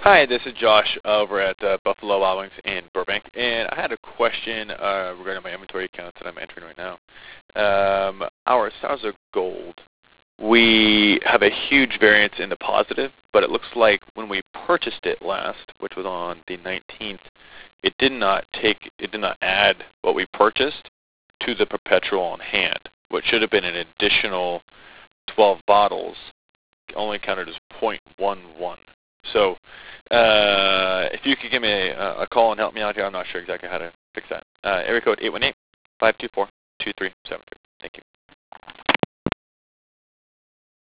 Hi, this is Josh over at Buffalo Wild Wings in Burbank, and I had a question regarding my inventory accounts that I'm entering right now. Our Sauser Gold, we have a huge variance in the positive, but it looks like when we purchased it last, which was on the 19th, it did not add what we purchased to the perpetual on hand, which should have been an additional 12 bottles, only counted as 0.11. So if you could give me a call and help me out here, I'm not sure exactly how to fix that. Area code 818-524-2373. Thank you.